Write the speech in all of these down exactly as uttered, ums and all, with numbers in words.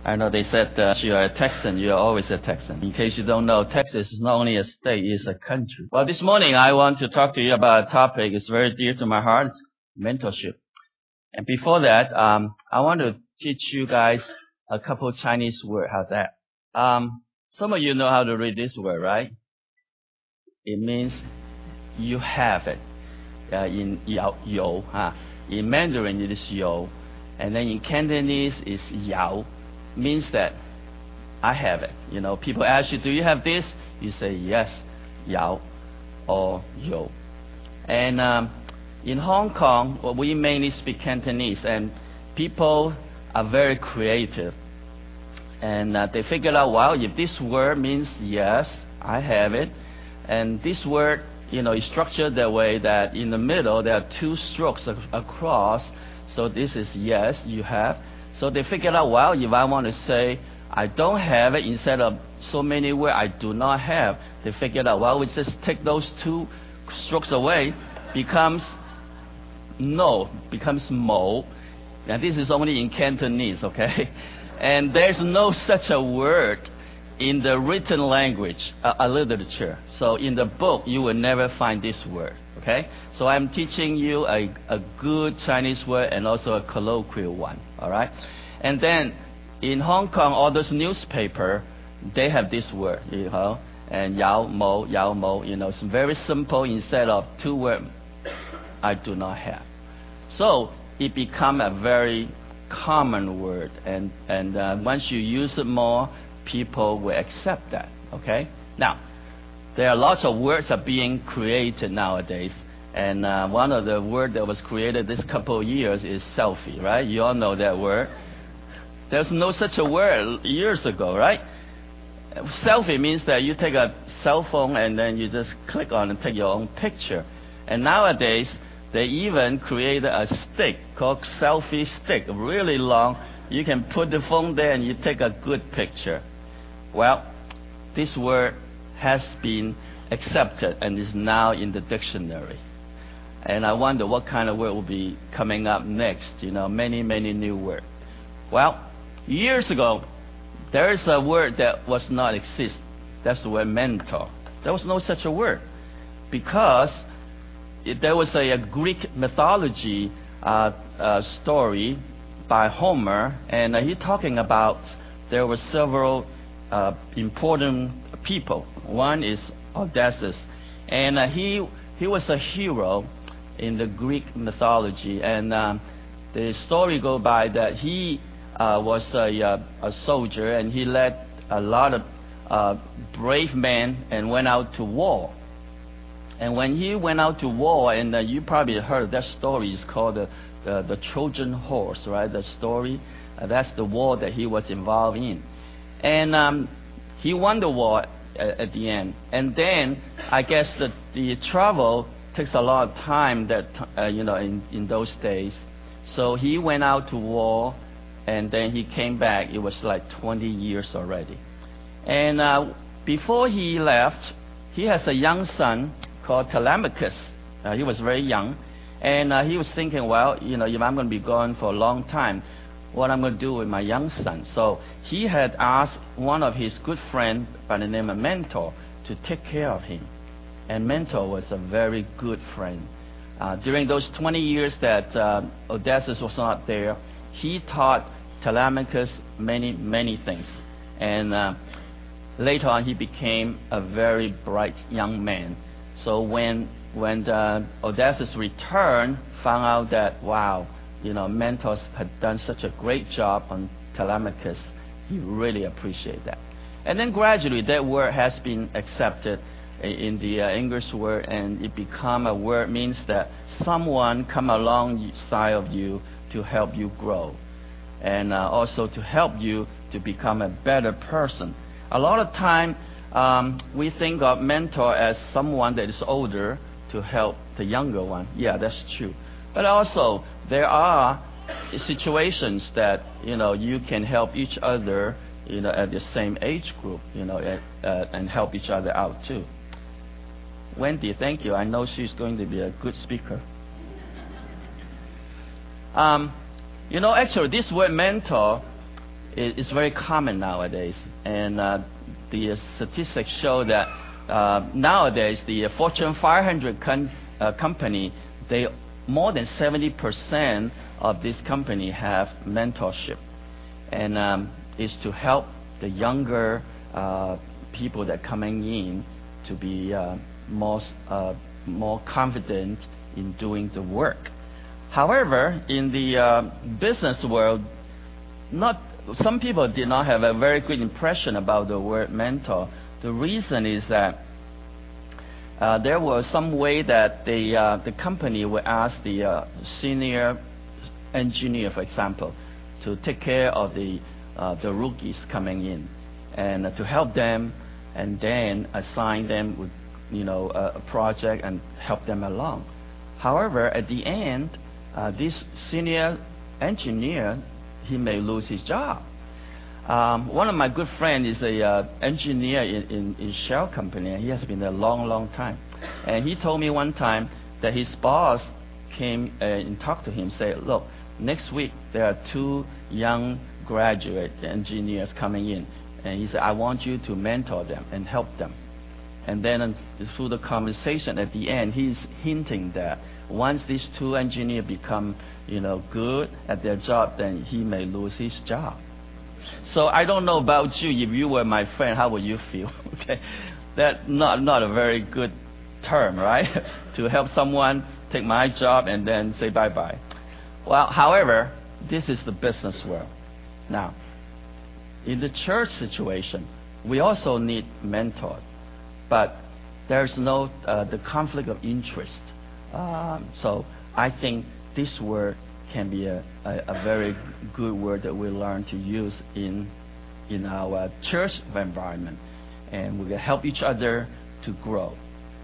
I know they said uh, you are a Texan, you are always a Texan. In case you don't know, Texas is not only a state, it's a country. Well, this morning I want to talk to you about a topic that's very dear to my heart, it's mentorship. And before that, um, I want to teach you guys a couple Chinese words. How's that? Um, some of you know how to read this word, right? It means you have it. Uh, in yao, you, huh? In Mandarin it is you, and then in Cantonese it's yao. Means that I have it. You know, people ask you, do you have this? You say yes, yao, or yo. And um, in Hong Kong, well, we mainly speak Cantonese, and people are very creative. And uh, they figured out, well, if this word means yes, I have it, and this word, you know, is structured that way that in the middle there are two strokes ac across. So this is yes, you have. So they figured out, well, if I want to say I don't have it instead of so many words I do not have, they figured out, well, we just take those two strokes away, becomes no, becomes mo. Now this is only in Cantonese, okay? And there's no such a word in the written language, a, a literature. So in the book, you will never find this word, okay? So I'm teaching you a, a good Chinese word and also a colloquial one, all right? And then in Hong Kong, all those newspaper, they have this word, you know, and yao mo, yao mo, you know, it's very simple instead of two words I do not have. So it become a very common word, and, and uh, once you use it more, people will accept that, okay? Now, there are lots of words are being created nowadays, and uh, one of the words that was created this couple of years is selfie, right? You all know that word. There's no such a word years ago, right? Selfie means that you take a cell phone and then you just click on and take your own picture. And nowadays, they even created a stick called selfie stick, really long. You can put the phone there and you take a good picture. Well, this word has been accepted and is now in the dictionary. And I wonder what kind of word will be coming up next. You know, many, many new words. Well, years ago, there is a word that was not exist. That's the word mentor. There was no such a word because it, there was a, a Greek mythology uh, uh, story by Homer, and uh, he's talking about there were several uh, important people. One is Odysseus, and uh, he he was a hero in the Greek mythology, and um, the story go by that he uh, was a, a, a soldier, and he led a lot of uh, brave men and went out to war. And when he went out to war, and uh, you probably heard that story, is called the The, the Trojan horse, right? The story, uh, that's the war that he was involved in. And um, he won the war at, at the end. And then I guess that the travel takes a lot of time that, uh, you know, in, in those days. So he went out to war and then he came back. It was like twenty years already. And uh, before he left, he has a young son called Telemachus. Uh, he was very young. And uh, he was thinking, well, you know, if I'm going to be gone for a long time, what I'm going to do with my young son. So he had asked one of his good friends by the name of Mentor to take care of him. And Mentor was a very good friend. Uh, during those twenty years that uh, Odysseus was not there, he taught Telemachus many, many things. And uh, later on, he became a very bright young man. So when When uh, Odysseus returned, found out that, wow, you know, Mentor had done such a great job on Telemachus, he really appreciated that. And then gradually that word has been accepted in the uh, English word, and it become a word means that someone come alongside of you to help you grow, and uh, also to help you to become a better person. A lot of time um, we think of mentor as someone that is older to help the younger one. Yeah, that's true. But also, there are situations that, you know, you can help each other, you know, at the same age group, you know, at, uh, and help each other out too. Wendy, thank you. I know she's going to be a good speaker. Um, you know, actually, this word mentor it, it's very common nowadays. And uh, the statistics show that uh, nowadays the Fortune five hundred con- uh, company, they more than seventy percent of this company have mentorship, and um, is to help the younger uh, people that coming in to be uh, more uh, more confident in doing the work. However, in the uh, business world, not some people did not have a very good impression about the word mentor. The reason is that uh, there was some way that the uh, the company would ask the uh, senior engineer, for example, to take care of the uh, the rookies coming in, and uh, to help them, and then assign them with you know a, a project and help them along. However, at the end, uh, this senior engineer, he may lose his job. Um, one of my good friends is a uh, engineer in, in, in Shell company, and he has been there a long, long time. And he told me one time that his boss came uh, and talked to him, said, "Look, next week there are two young graduate engineers coming in, and he said, I want you to mentor them and help them." And then uh, through the conversation at the end, he's hinting that once these two engineers become, you know, good at their job, then he may lose his job. So I don't know about you. If you were my friend, how would you feel? Okay, that's not not a very good term, right? To help someone take my job and then say bye bye. Well, however, this is the business world. Now, in the church situation, we also need mentors, but there's no uh, the conflict of interest. Um, so I think this word can be a, a, a very good word that we learn to use in in our church environment, and we can help each other to grow.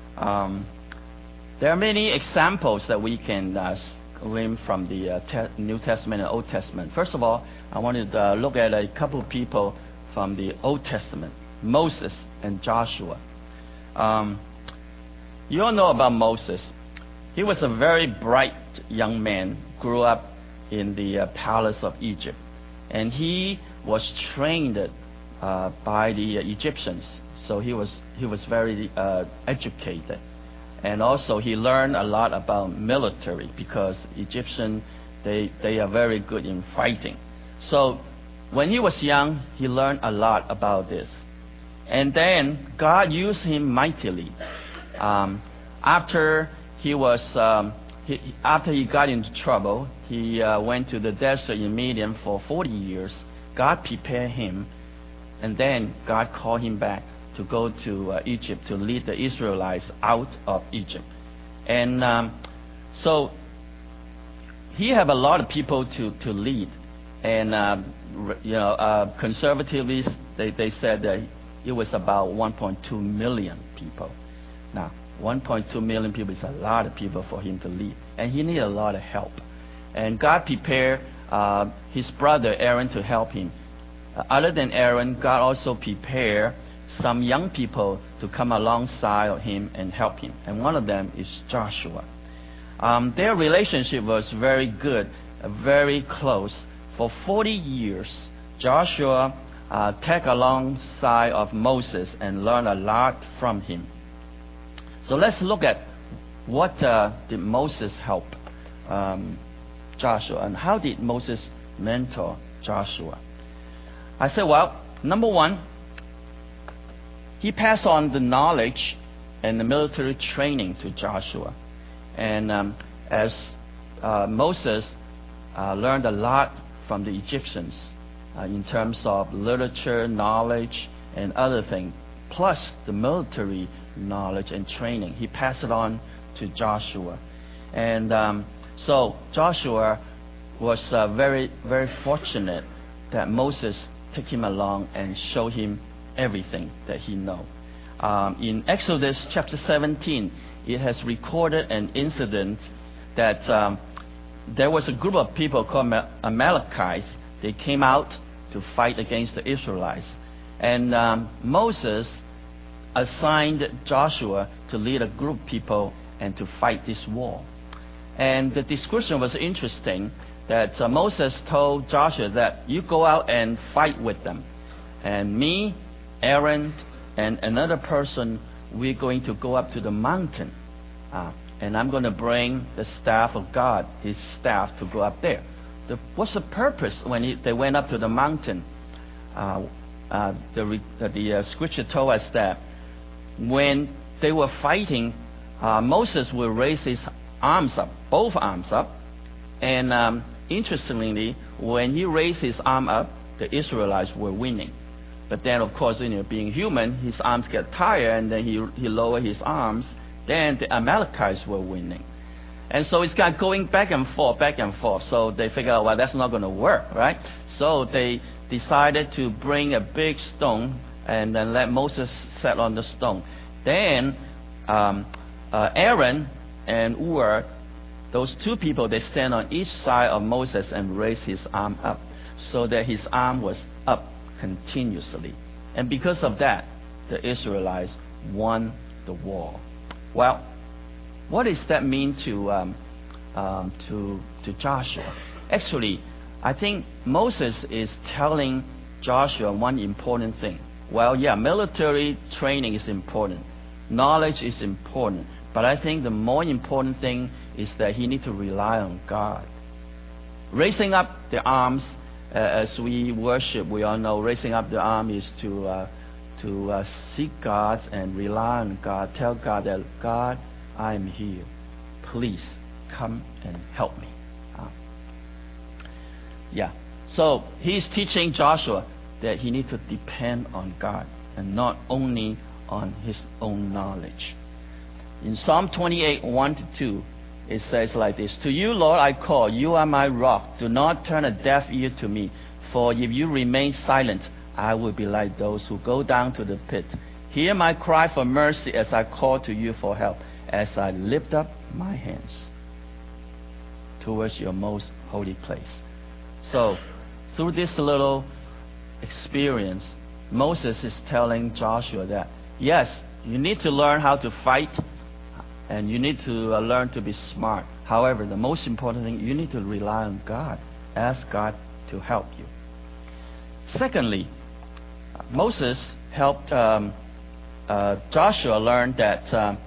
Um, there are many examples that we can uh, glean from the uh, te- New Testament and Old Testament. First of all, I wanted to uh, look at a couple of people from the Old Testament, Moses and Joshua. Um, you all know about Moses. He was a very bright young man, grew up in the uh, palace of Egypt, and he was trained uh, by the uh, Egyptians. So he was he was very uh, educated, and also he learned a lot about military, because Egyptian they they are very good in fighting. So when he was young, he learned a lot about this, and then God used him mightily. Um, after he was um, he, after he got into trouble, he uh, went to the desert in Midian for forty years. God prepared him, and then God called him back to go to uh, Egypt to lead the Israelites out of Egypt. And um, so he had a lot of people to, to lead. And, uh, you know, uh, conservatively, they, they said that it was about one point two million people. Now, one point two million people is a lot of people for him to lead. And he needed a lot of help. And God prepared uh, his brother Aaron to help him. Uh, other than Aaron, God also prepared some young people to come alongside of him and help him. And one of them is Joshua. Um, their relationship was very good, uh, very close. For forty years, Joshua uh, tagged alongside of Moses and learned a lot from him. So let's look at what uh, did Moses help um, Joshua, and how did Moses mentor Joshua? I said, well, number one, he passed on the knowledge and the military training to Joshua. And um, as uh, Moses uh, learned a lot from the Egyptians uh, in terms of literature, knowledge, and other things, plus the military knowledge and training, he passed it on to Joshua. And um, so Joshua was uh, very, very fortunate that Moses took him along and showed him everything that he know. Um, in Exodus chapter seventeen, it has recorded an incident that um, there was a group of people called Amalekites. They came out to fight against the Israelites. And um, Moses assigned Joshua to lead a group of people and to fight this war. And the description was interesting that uh, Moses told Joshua that you go out and fight with them. And me, Aaron, and another person, we're going to go up to the mountain. Uh, and I'm going to bring the staff of God, his staff, to go up there. The, what's the purpose when he, they went up to the mountain? Uh, uh, the the uh, scripture told us that when they were fighting, uh, Moses will raise his arms up, both arms up. And um, interestingly, when he raised his arm up, the Israelites were winning. But then, of course, you know, being human, his arms get tired, and then he he lowered his arms. Then the Amalekites were winning. And so it's kind of going back and forth, back and forth. So they figured out, well, that's not going to work, right? So they decided to bring a big stone and then let Moses sit on the stone. Then um, uh, Aaron and Hur, those two people, they stand on each side of Moses and raise his arm up so that his arm was up continuously. And because of that, the Israelites won the war. Well, what does that mean to um, um, to to Joshua? Actually, I think Moses is telling Joshua one important thing. Well, yeah, military training is important, knowledge is important, but I think the more important thing is that he needs to rely on God. Raising up the arms, uh, as we worship, we all know, raising up the arm is to uh, to uh, seek God and rely on God. Tell God that, God, I am here. Please come and help me. Uh, yeah. So he's teaching Joshua that he needs to depend on God and not only on his own knowledge. In Psalm twenty-eight, one to two, it says like this: To you, Lord, I call. You are my rock. Do not turn a deaf ear to me. For if you remain silent, I will be like those who go down to the pit. Hear my cry for mercy as I call to you for help, as I lift up my hands towards your most holy place. So, through this little experience, Moses is telling Joshua that, yes, you need to learn how to fight, and you need to uh, learn to be smart. However, the most important thing, you need to rely on God. Ask God to help you. Secondly, Moses helped um, uh, Joshua learn that um,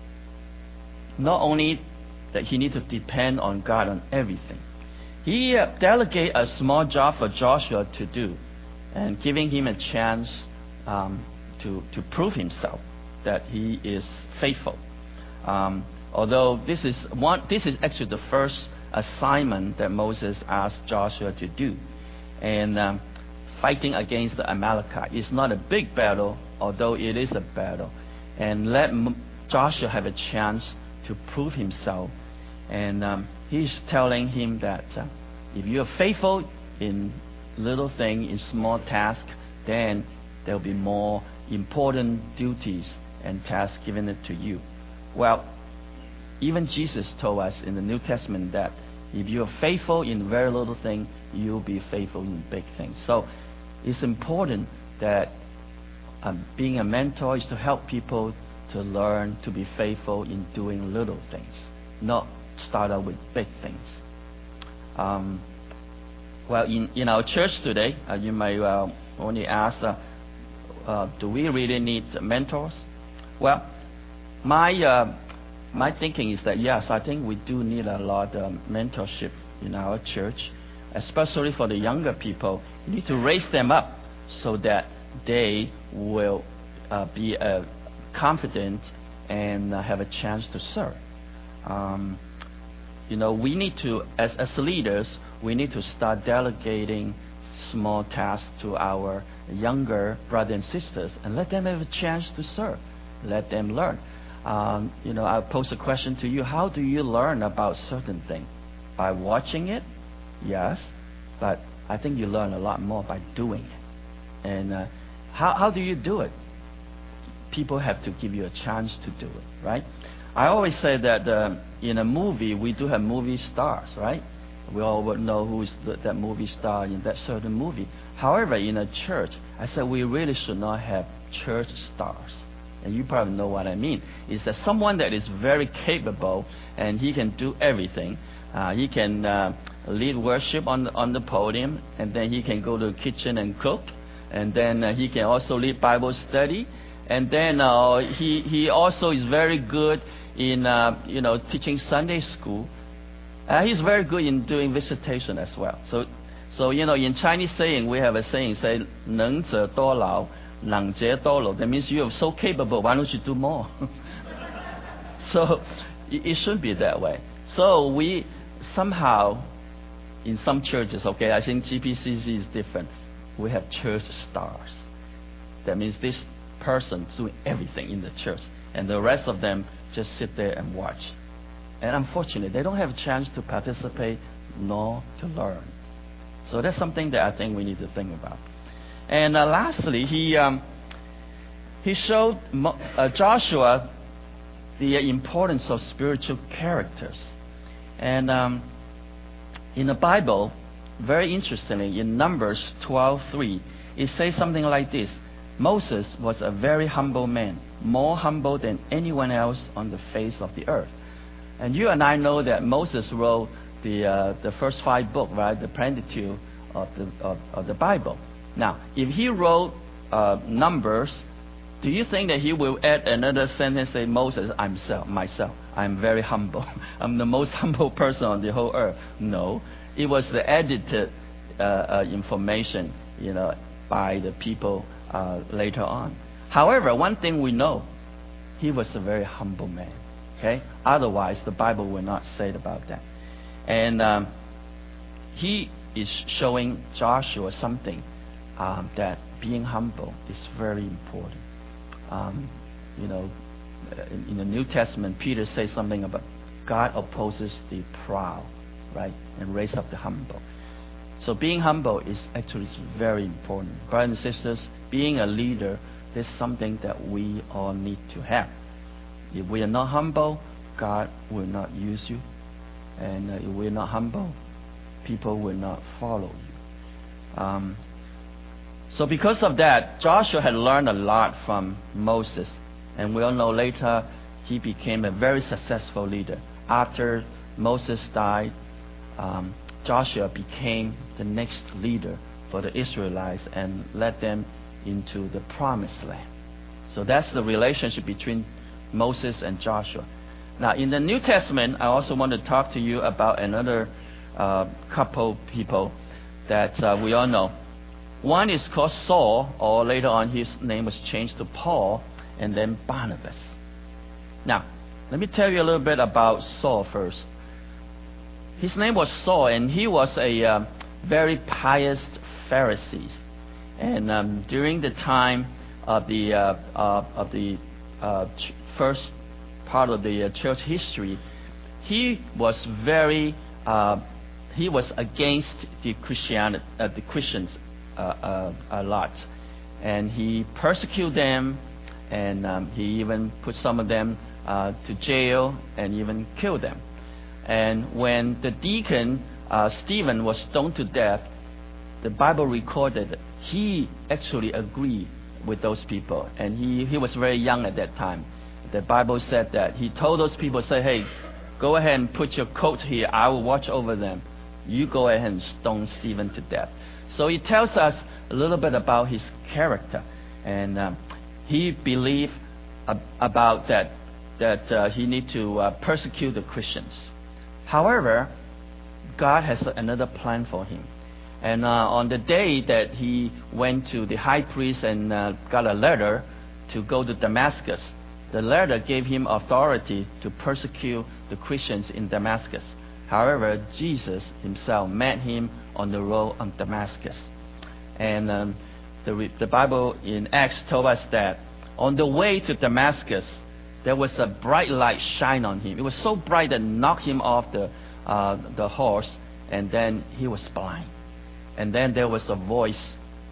not only that he needs to depend on God on everything. He uh, delegated a small job for Joshua to do, and giving him a chance um, to to prove himself that he is faithful. Um, although this is one, this is actually the first assignment that Moses asked Joshua to do, and um, fighting against the Amalekite is not a big battle, although it is a battle, and let M- Joshua have a chance to prove himself. And um, he's telling him that uh, if you are faithful in little thing, in small task, then there will be more important duties and tasks given it to you. Well, even Jesus told us in the New Testament that if you are faithful in very little thing, you'll be faithful in big things. So it's important that um, being a mentor is to help people to learn to be faithful in doing little things, not start out with big things. Um, well, in, in our church today, uh, you may uh, only ask, uh, uh, do we really need mentors? Well, my uh, my thinking is that yes, I think we do need a lot of mentorship in our church, especially for the younger people. You need to raise them up so that they will uh, be uh, confident and uh, have a chance to serve. Um, you know, we need to, as as leaders, we need to start delegating small tasks to our younger brothers and sisters and let them have a chance to serve. Let them learn. Um, you know, I'll pose a question to you. How do you learn about certain things? By watching it? Yes. But I think you learn a lot more by doing it. And uh, how, how do you do it? People have to give you a chance to do it, right? I always say that uh, in a movie, we do have movie stars, right? We all would know who is the, that movie star in that certain movie. However, in a church, I said we really should not have church stars. And you probably know what I mean. Is that someone that is very capable and he can do everything, Uh, he can uh, lead worship on the, on the podium, and then he can go to the kitchen and cook, and then uh, he can also lead Bible study, and then uh, he he also is very good in uh, you know teaching Sunday school. Uh, he's very good in doing visitation as well. So so you know in Chinese saying we have a saying say 能者多劳, 能者多劳. That means you are so capable. Why don't you do more? So it, it should be that way. So we somehow, in some churches, okay, I think G P C C is different. We have church stars. That means this person doing everything in the church, and the rest of them just sit there and watch. And unfortunately, they don't have a chance to participate nor to learn. So that's something that I think we need to think about. And uh, lastly, he um, he showed Mo- uh, Joshua the importance of spiritual characters. And um, in the Bible, very interestingly, in Numbers twelve three, it says something like this: Moses was a very humble man, more humble than anyone else on the face of the earth. And you and I know that Moses wrote the uh, the first five books, right, the Pentateuch of the of, of the Bible. Now, if he wrote uh, Numbers, do you think that he will add another sentence, say, Moses, I'm self, myself, I'm very humble. I'm the most humble person on the whole earth? No. It was the edited uh, uh, information, you know, by the people uh, later on. However, one thing we know, he was a very humble man. Okay? Otherwise, the Bible will not say about that. And um, he is showing Joshua something um, that being humble is very important. Um, you know, in, in the New Testament, Peter says something about God opposes the proud, right, and raise up the humble. So being humble is actually very important. Brothers and sisters, being a leader is something that we all need to have. If we are not humble, God will not use you. And uh, if we are not humble, people will not follow you. Um, So because of that, Joshua had learned a lot from Moses. And we all know later he became a very successful leader. After Moses died, um, Joshua became the next leader for the Israelites and led them into the promised land. So that's the relationship between Moses and Joshua. Now in the New Testament, I also want to talk to you about another uh, couple people that uh, we all know. One is called Saul, or later on his name was changed to Paul, and then Barnabas. Now, let me tell you a little bit about Saul first. His name was Saul, and he was a uh, very pious Pharisee. And um, during the time of the uh, uh, of the uh, ch- first part of the uh, church history, he was very uh, he was against the Christian uh, the Christians. Uh, uh, a lot, and he persecuted them, and um, he even put some of them uh, to jail and even killed them. And when the deacon uh, Stephen was stoned to death, the Bible recorded he actually agreed with those people, and he, he was very young at that time. The Bible said that he told those people, say, hey, go ahead and put your coat here, I will watch over them. You go ahead and stone Stephen to death. So it tells us a little bit about his character, and um, he believed ab- about that that uh, he need to uh, persecute the Christians. However, God has another plan for him, and uh, on the day that he went to the high priest and uh, got a letter to go to Damascus, the letter gave him authority to persecute the Christians in Damascus. However, Jesus himself met him on the road on Damascus. And um, the, the Bible in Acts told us that on the way to Damascus, there was a bright light shine on him. It was so bright that knocked him off the, uh, the horse, and then he was blind. And then there was a voice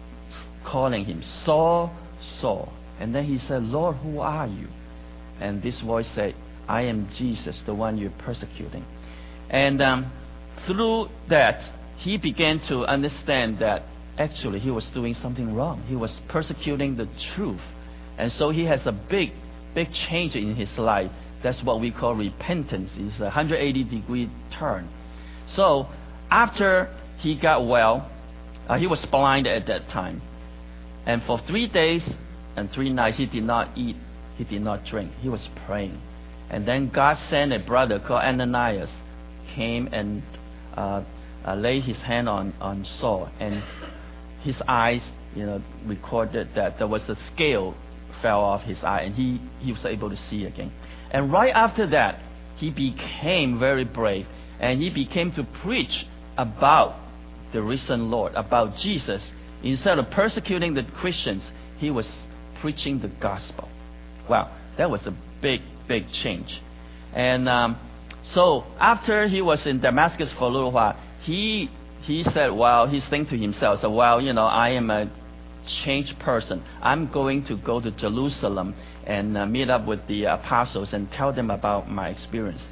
calling him, Saul, Saul. And then he said, Lord, who are you? And this voice said, I am Jesus, the one you're persecuting. And um, through that, he began to understand that actually he was doing something wrong. He was persecuting the truth. And so he has a big, big change in his life. That's what we call repentance. It's a one hundred eighty degree turn. So after he got well, uh, he was blind at that time. And for three days and three nights, he did not eat, he did not drink. He was praying. And then God sent a brother called Ananias, came and uh, uh, laid his hand on, on Saul. And his eyes, you know, recorded that there was a scale fell off his eye, and he, he was able to see again. And right after that, he became very brave, and he became to preach about the risen Lord, about Jesus. Instead of persecuting the Christians, he was preaching the gospel. Wow, that was a big, big change. And um, so after he was in Damascus for a little while, he he said, well, he's thinking to himself, so, well, you know, I am a changed person. I'm going to go to Jerusalem and uh, meet up with the apostles and tell them about my experience.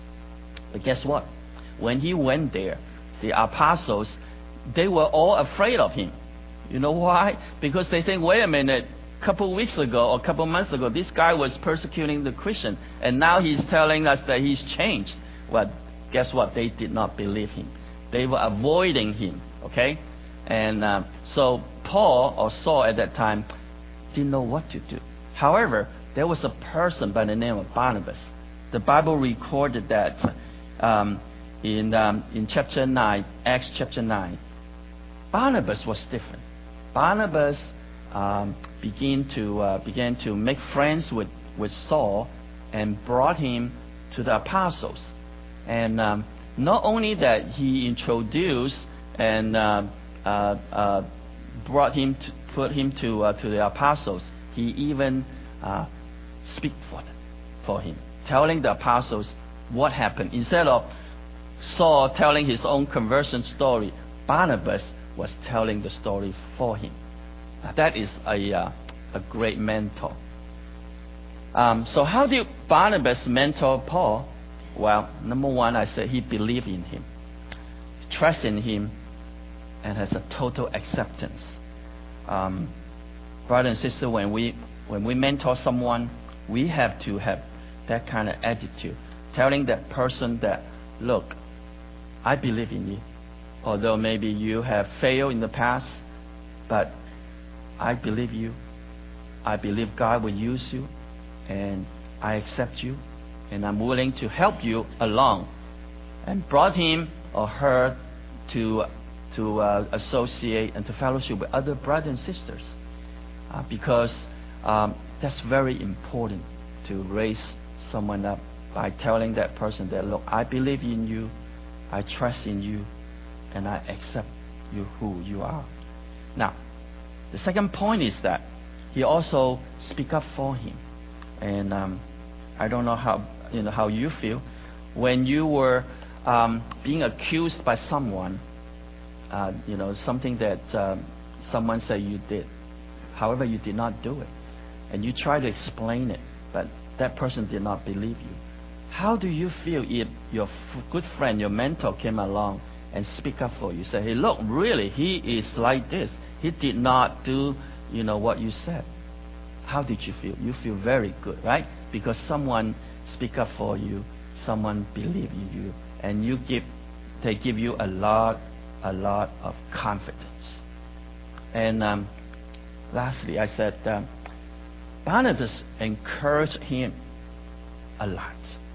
But guess what? When he went there, the apostles, they were all afraid of him. You know why? Because they think, wait a minute, a couple of weeks ago or a couple of months ago, this guy was persecuting the Christian, and now he's telling us that he's changed. Well, guess what? They did not believe him. They were avoiding him, okay? And uh, so Paul, or Saul at that time, didn't know what to do. However, there was a person by the name of Barnabas. The Bible recorded that um, in um, in chapter nine, Acts chapter nine. Barnabas was different. Barnabas um, began to uh, began to make friends with, with Saul and brought him to the apostles. And um, not only that, he introduced and uh, uh, uh, brought him to, put him to uh, to the apostles. He even uh, speak for them, for him, telling the apostles what happened. Instead of Saul telling his own conversion story, Barnabas was telling the story for him. Now, that is a uh, a great mentor. Um, so how did Barnabas mentor Paul? Well, number one, I said he believed in him, trust in him, and has a total acceptance. Um, brother and sister, when we when we mentor someone, we have to have that kind of attitude, telling that person that, look, I believe in you. Although maybe you have failed in the past, but I believe you. I believe God will use you, and I accept you, and I'm willing to help you along. And brought him or her to to uh, associate and to fellowship with other brothers and sisters, uh, because um, that's very important, to raise someone up by telling that person that, look, I believe in you, I trust in you, and I accept you who you are. Now, the second point is that he also speak up for him. And um, I don't know how you know how you feel when you were um, being accused by someone. Uh, you know, something that um, someone said you did. However, you did not do it, and you try to explain it, but that person did not believe you. How do you feel if your f- good friend, your mentor, came along and speak up for you? Say, hey, look, really, he is like this. He did not do, you know, what you said. How did you feel? You feel very good, right? Because someone speak up for you, someone believe in you, and you give, they give you a lot, a lot of confidence. And um, lastly, I said um, Barnabas encouraged him a lot.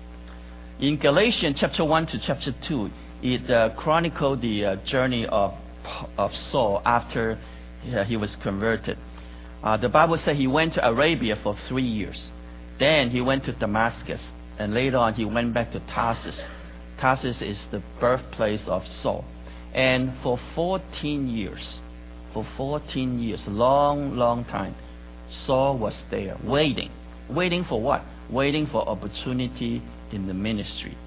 In Galatians chapter one to chapter two, it uh, chronicled the uh, journey of of Saul after uh, he was converted. Uh, the Bible said he went to Arabia for three years. Then he went to Damascus, and later on he went back to Tarsus. Tarsus is the birthplace of Saul. And for fourteen years, for fourteen years, long, long time, Saul was there waiting. Waiting for what? Waiting for opportunity in the ministry.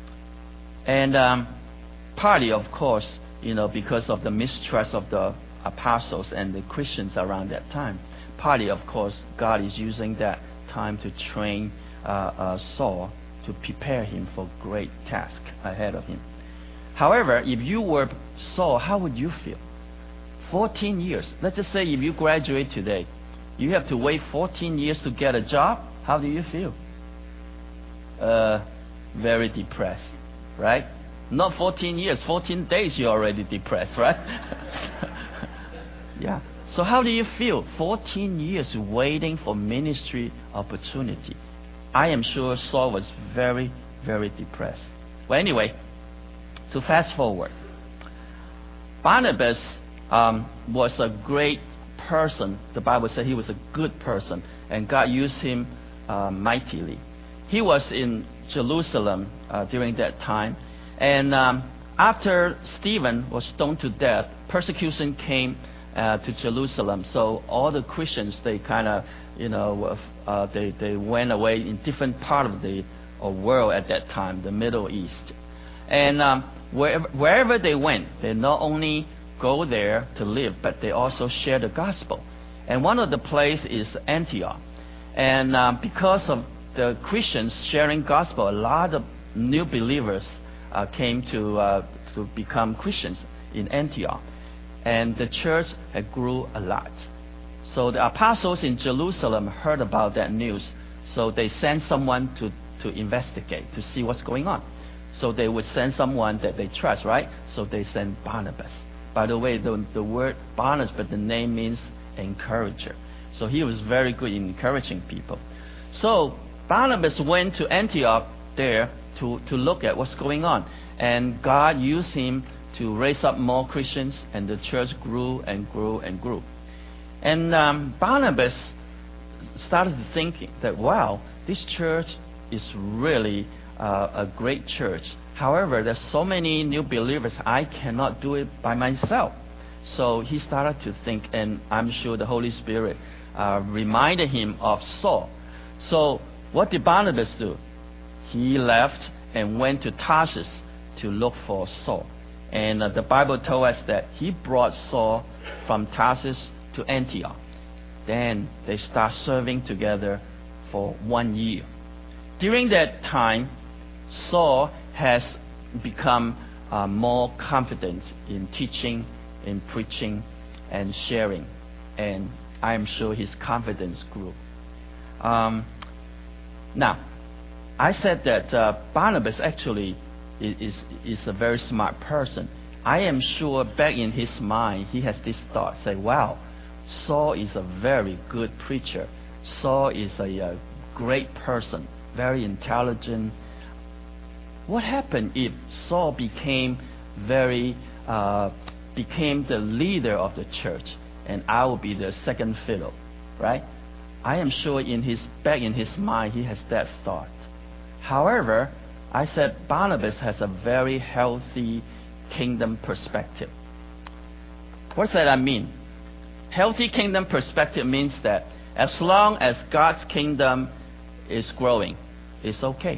And um, partly, of course, you know, because of the mistrust of the apostles and the Christians around that time. Partly, of course, God is using that time to train uh, uh, Saul, to prepare him for great task ahead of him. However, if you were Saul, how would you feel? fourteen years. Let's just say if you graduate today, you have to wait fourteen years to get a job. How do you feel? Uh, very depressed, right? Not fourteen years, fourteen days you're already depressed, right? Yeah. So how do you feel? fourteen years waiting for ministry opportunity. I am sure Saul was very, very depressed. Well, anyway, to fast forward, Barnabas um, was a great person. The Bible said he was a good person, and God used him uh, mightily. He was in Jerusalem uh, during that time, and um, after Stephen was stoned to death, persecution came uh, to Jerusalem. So all the Christians, they kind of, you know, uh, they they went away in different part of the uh, world at that time, the Middle East, and um, wherever wherever they went, they not only go there to live, but they also share the gospel. And one of the places is Antioch, and um, because of the Christians sharing gospel, a lot of new believers uh, came to uh, to become Christians in Antioch, and the church had grew a lot. So the apostles in Jerusalem heard about that news, so they sent someone to to investigate, to see what's going on. So they would send someone that they trust, right? So they sent Barnabas. By the way, the the word Barnabas, but the name means encourager. So he was very good in encouraging people. So Barnabas went to Antioch there to, to look at what's going on. And God used him to raise up more Christians, and the church grew and grew and grew. And um, Barnabas started thinking that, wow, this church is really uh, a great church. However, there's so many new believers, I cannot do it by myself. So he started to think, and I'm sure the Holy Spirit uh, reminded him of Saul. So what did Barnabas do? He left and went to Tarsus to look for Saul. And uh, the Bible told us that he brought Saul from Tarsus to Antioch. Then they start serving together for one year. During that time, Saul has become uh, more confident in teaching, in preaching, and sharing. And I'm sure his confidence grew. Um, now, I said that uh, Barnabas actually is, is, is a very smart person. I am sure back in his mind, he has this thought, say, wow, Saul is a very good preacher. Saul is a, a great person, very intelligent. What happened if Saul became very, uh, became the leader of the church, and I will be the second fiddle, right? I am sure in his back in his mind he has that thought. However, I said Barnabas has a very healthy kingdom perspective. What does that mean? Healthy kingdom perspective means that as long as God's kingdom is growing, it's okay.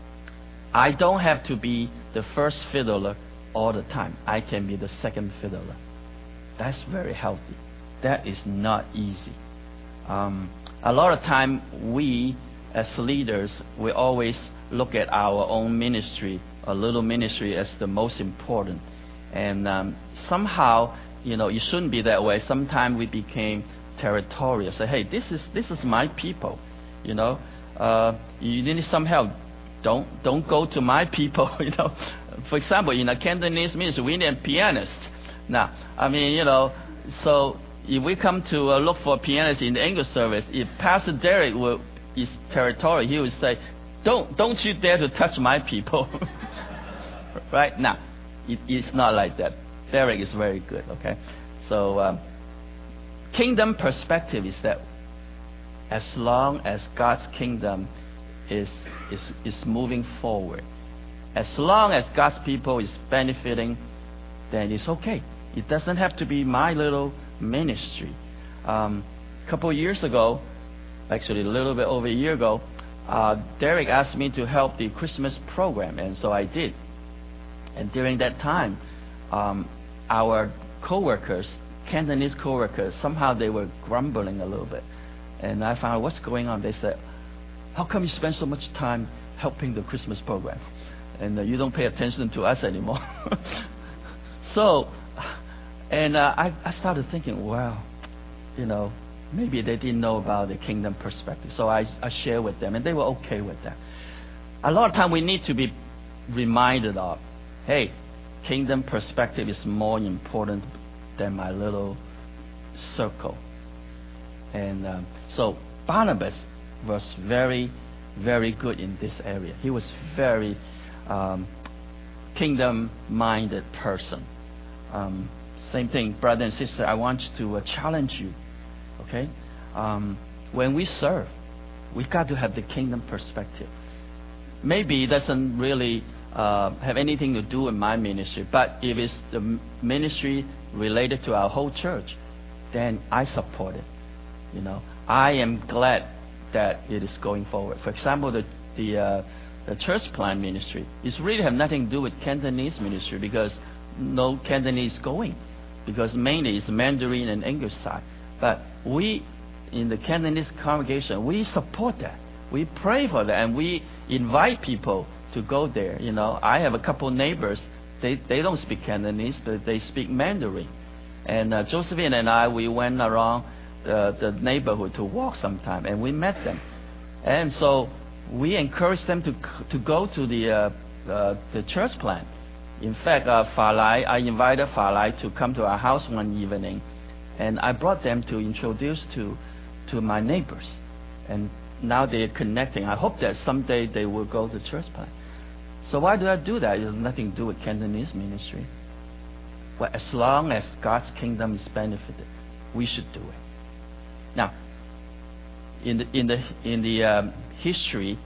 I don't have to be the first fiddler all the time. I can be the second fiddler. That's very healthy. That is not easy. Um, a lot of time we as leaders, we always look at our own ministry, a little ministry, as the most important. And um, somehow, you know, it shouldn't be that way. Sometimes we became territorial. Say, hey, this is this is my people. You know, uh, you need some help. Don't don't go to my people. You know, for example, in a Cantonese ministry, we need a pianist. Now, I mean, you know, so if we come to uh, look for a pianist in the English service, if Pastor Derek will, is territorial, he would say, don't don't you dare to touch my people. Right? Now, it, it's not like that. Derek is very good, okay? So, um, kingdom perspective is that as long as God's kingdom is, is, is moving forward, as long as God's people is benefiting, then it's okay. It doesn't have to be my little ministry. Um, a couple of years ago, actually a little bit over a year ago, uh, Derek asked me to help the Christmas program, and so I did. And during that time, um, our co-workers, Cantonese co-workers, somehow they were grumbling a little bit. And I found out what's going on. They said, how come you spend so much time helping the Christmas program? And uh, you don't pay attention to us anymore. So, and uh, I, I started thinking, wow, you know, maybe they didn't know about the kingdom perspective. So I, I shared with them, and they were okay with that. A lot of time we need to be reminded of hey, kingdom perspective is more important than my little circle. And um, so Barnabas was very, very good in this area. He was very um, kingdom-minded person. Um, same thing, brother and sister, I want to uh, challenge you, okay? Um, when we serve, we've got to have the kingdom perspective. Maybe it doesn't really uh, have anything to do with my ministry, but if it's the ministry related to our whole church, then I support it. You know, I am glad that it is going forward. For example, the the, uh, the church plant ministry, it really have nothing to do with Cantonese ministry because no Cantonese going, because mainly it's Mandarin and English side. But we in the Cantonese congregation, we support that. We pray for that, and we invite people to go there. You know, I have a couple neighbors. They they don't speak Cantonese, but they speak Mandarin. And uh, Josephine and I, we went around the, the neighborhood to walk sometime, and we met them. And so we encouraged them to to go to the uh, uh, the church plant. In fact, uh, Fa Lai, I invited Fa Lai to come to our house one evening, and I brought them to introduce to to my neighbors. And now they're connecting. I hope that someday they will go to church plant. So why do I do that? It has nothing to do with Cantonese ministry. Well, as long as God's kingdom is benefited, we should do it. Now, in the in the in the um, history,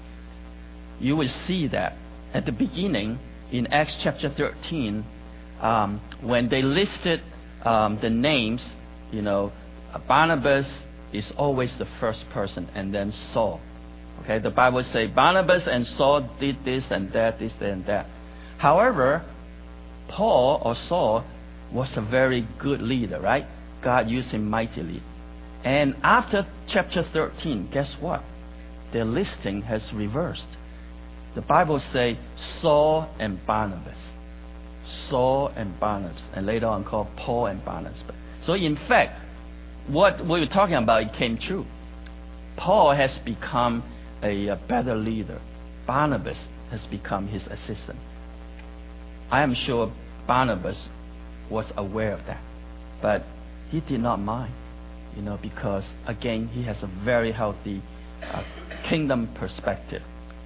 you will see that at the beginning in Acts chapter thirteen, um, when they listed um, the names, you know, Barnabas is always the first person, and then Saul. Okay, the Bible says Barnabas and Saul did this and that, this and that. However, Paul or Saul was a very good leader, right? God used him mightily. And after chapter thirteen, guess what? Their listing has reversed. The Bible says Saul and Barnabas. Saul and Barnabas. And later on called Paul and Barnabas. So in fact, what we were talking about, it came true. Paul has become a, a better leader. Barnabas has become his assistant. I am sure Barnabas was aware of that, but he did not mind, you know, because again, he has a very healthy uh, kingdom perspective.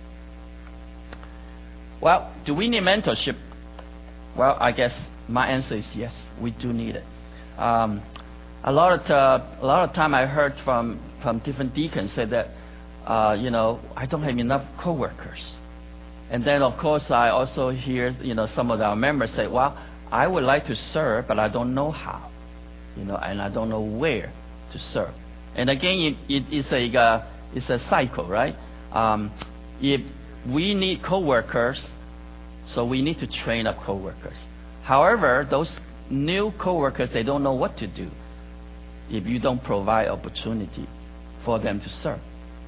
Well, do we need mentorship? Well, I guess my answer is yes, we do need it. Um, a lot of uh, a lot of time I heard from from different deacons say that, uh, you know, I don't have enough coworkers. And then of course I also hear, you know, some of our members say, well, I would like to serve, but I don't know how, you know, and I don't know where to serve. And again, it, it, it's a uh, it's a cycle, right? Um, if we need coworkers, so we need to train up coworkers. However, those new coworkers, they don't know what to do if you don't provide opportunity for them to serve,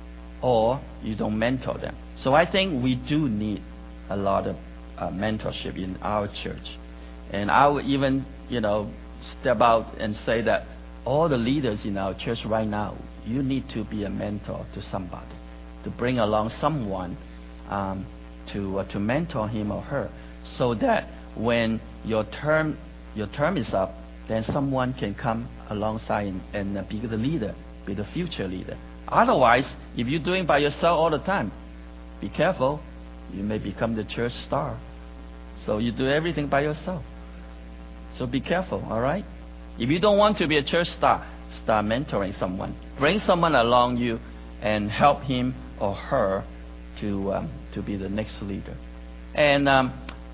or you don't mentor them. So I think we do need a lot of uh, mentorship in our church. And I would even, you know, step out and say that all the leaders in our church right now, you need to be a mentor to somebody, to bring along someone um, to uh, to mentor him or her, so that when your term your term is up, then someone can come alongside and, and uh, be the leader, be the future leader. Otherwise, if you're doing by yourself all the time, be careful, you may become the church star. So you do everything by yourself. So be careful, all right? If you don't want to be a church star, start mentoring someone. Bring someone along you and help him or her to um, to be the next leader. And um,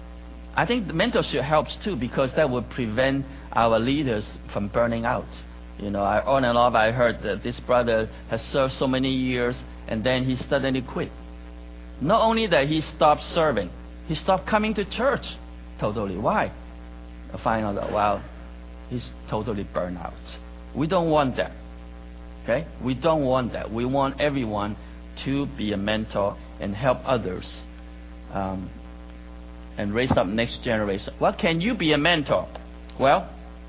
I think the mentorship helps too, because that will prevent our leaders from burning out. You know, I, on and off I heard that this brother has served so many years and then he suddenly quit. Not only that he stopped serving, he stopped coming to church totally. Why? I find out that, wow, he's totally burned out. We don't want that. Okay? We don't want that. We want everyone to be a mentor and help others um, and raise up next generation. What can you be a mentor? Well,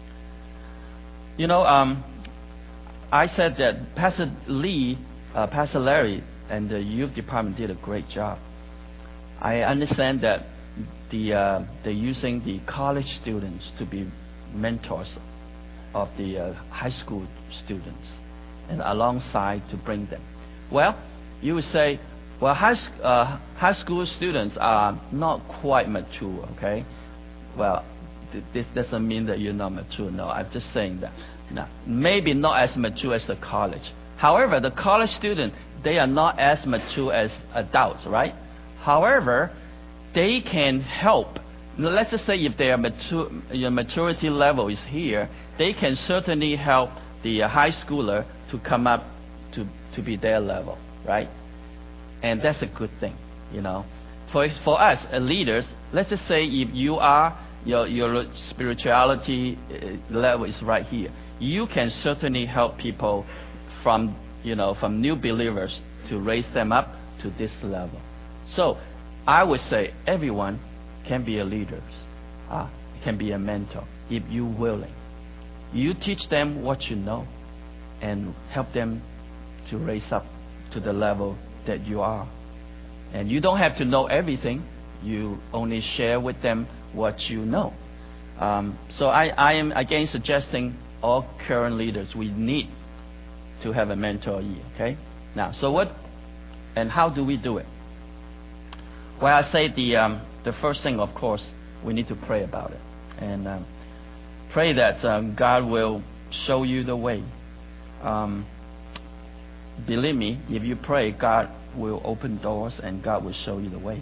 you know, um, I said that Pastor Lee, uh, Pastor Larry, and the youth department did a great job. I understand that the uh, they're using the college students to be mentors of the uh, high school students, and alongside to bring them. Well, you would say, well, high, uh, high school students are not quite mature, okay? Well, th- this doesn't mean that you're not mature. No, I'm just saying that. No, maybe not as mature as the college. However, the college student, they are not as mature as adults, right? However, they can help. Now, let's just say if their mature, your maturity level is here, they can certainly help the uh, high schooler to come up to, to be their level, right? And that's a good thing, you know. For for us uh, leaders, let's just say if you are your your spirituality uh, level is right here, you can certainly help people from you know from new believers to raise them up to this level. So I would say everyone can be a leader, uh, can be a mentor if you're willing. You teach them what you know and help them to raise up to the level that you are. And you don't have to know everything. You only share with them what you know. Um, so I, I am again suggesting all current leaders, we need to have a mentoree, okay? Now, so what and how do we do it? Well, I say the um, the first thing, of course, we need to pray about it. And um, pray that um, God will show you the way. Um, believe me, if you pray, God will open doors and God will show you the way.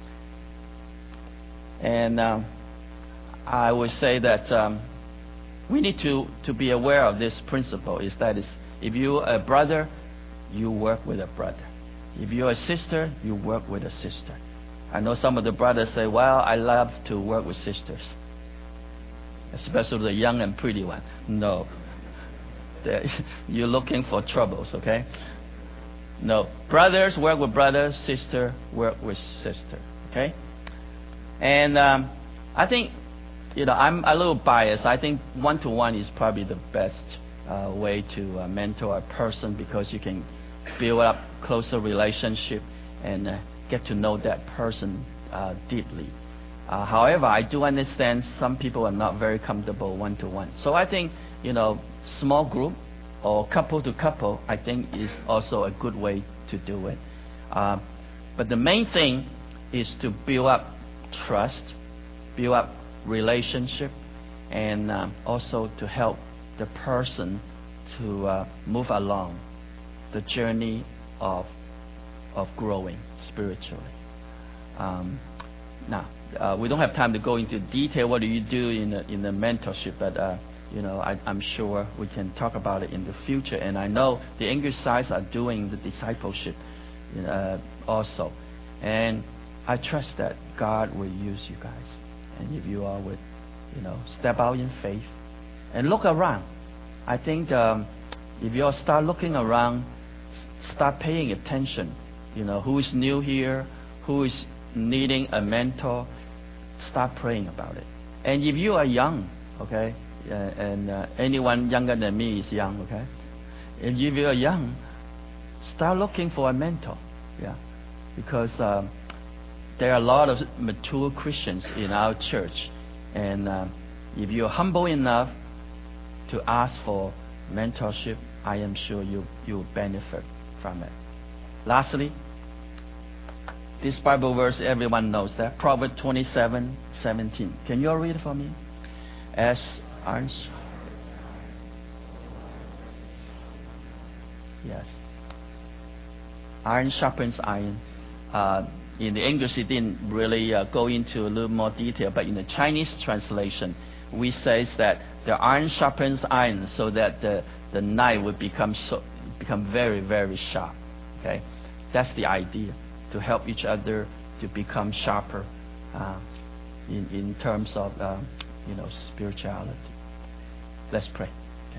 And um, I would say that um, we need to, to be aware of this principle, is that is, if you're a brother, you work with a brother. If you're a sister, you work with a sister. I know some of the brothers say, well, I love to work with sisters, especially the young and pretty one. No. You're looking for troubles, okay? No. Brothers work with brothers, sister work with sister, okay? And um, I think, you know, I'm a little biased. I think one-to-one is probably the best uh, way to uh, mentor a person, because you can build up closer relationship and uh, get to know that person uh, deeply. Uh, however, I do understand some people are not very comfortable one-to-one. So I think, you know, small group or couple to couple, I think is also a good way to do it. Uh, but the main thing is to build up trust, build up relationship, and uh, also to help the person to uh, move along the journey of of growing spiritually. Um, now, uh, we don't have time to go into detail what do you do in the, in the mentorship, but uh, you know, I, I'm sure we can talk about it in the future. And I know the English sides are doing the discipleship uh, also. And I trust that God will use you guys. And if you all would, you know, step out in faith and look around. I think um, if you all start looking around, start paying attention, you know, who is new here, who is needing a mentor, start praying about it. And if you are young, okay, uh, and uh, anyone younger than me is young, okay, and if you are young, start looking for a mentor, yeah, because um, there are a lot of mature Christians in our church, and uh, if you're humble enough to ask for mentorship, I am sure you you will benefit from it. Lastly, this Bible verse everyone knows that, Proverbs twenty-seven seventeen. Can you all read it for me? As iron. Yes. Iron sharpens iron. Uh, in the English, it didn't really uh, go into a little more detail, but in the Chinese translation, we say that the iron sharpens iron, so that the, the knife would become so, become very, very sharp. Okay, that's the idea, to help each other to become sharper uh, in in terms of uh, you know spirituality. Let's pray. Okay.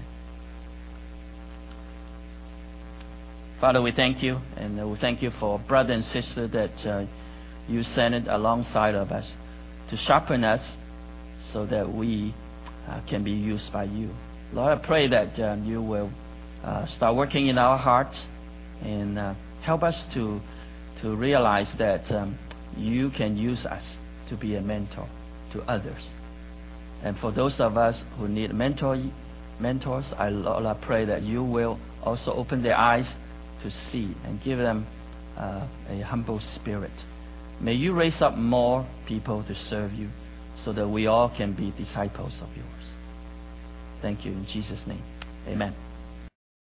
Father, we thank you, and uh, we thank you for brother and sister that uh, you sent it alongside of us to sharpen us, so that we uh, can be used by you. Lord, I pray that uh, you will uh, start working in our hearts and uh, help us to to realize that um, you can use us to be a mentor to others. And for those of us who need mentor, mentors, I, Lord, I pray that you will also open their eyes to see and give them uh, a humble spirit. May you raise up more people to serve you so that we all can be disciples of yours. Thank you in Jesus' name. Amen.